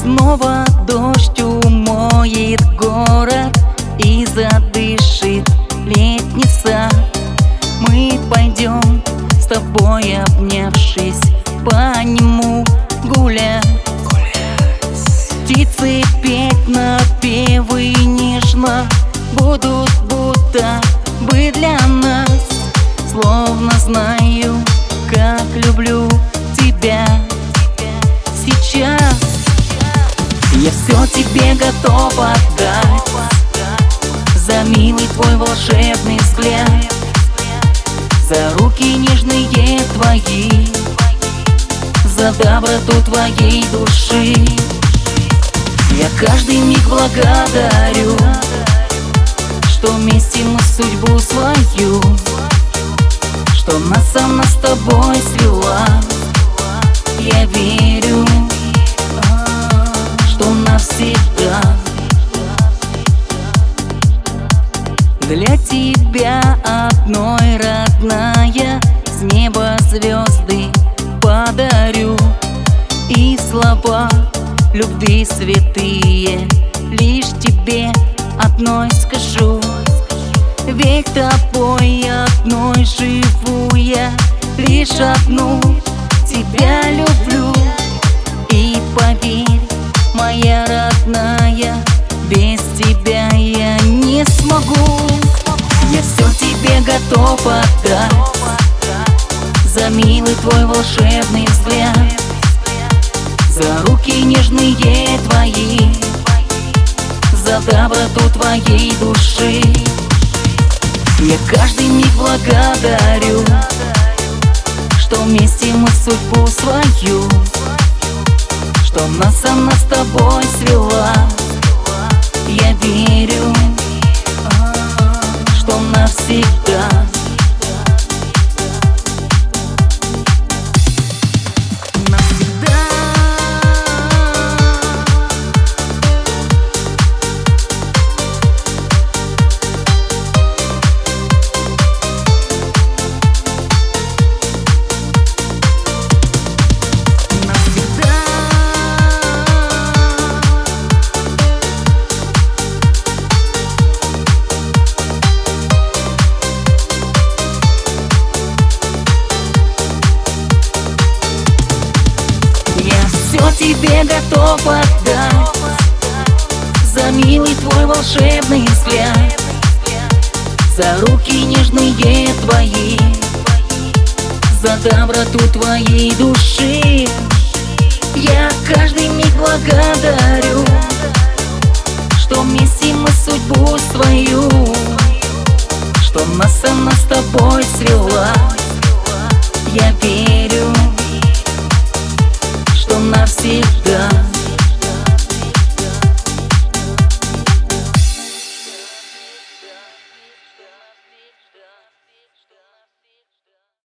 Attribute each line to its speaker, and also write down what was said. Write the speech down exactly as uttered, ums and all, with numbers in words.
Speaker 1: Снова дождь умоет город и задышит летний сад. Мы пойдем с тобой, обнявшись, по нему гулять. Птицы петь напевы нежно будут, будто бы для нас. Словно знаю, как люблю тебя сейчас. Я все тебе готов отдать за милый твой волшебный взгляд, за руки нежные твои, за доброту твоей души. Я каждый миг благодарю, что вместе мы судьбу свою, что нас она с тобой свела. Я верю, что навсегда. Для тебя одной, родная, с неба звезды подарю, и слова любви святые лишь тебе одной скажу. Век тобой одной живу я, лишь одну тебя люблю. И поверь, моя родная, без тебя я не смогу. Я все тебе готов отдать за милый твой волшебный взгляд, за руки нежные твои, за доброту твоей души. Я каждый миг благодарю, что вместе мы судьбу свою, что нас она с тобой свела. Я верю, что навсегда. Тебе готов отдать за милый твой волшебный взгляд, за руки нежные твои, за доброту твоей души. Я каждый миг благодарю, что вместе мы судьбу свою, что нас она с тобой свела. Я верю, что навсегда.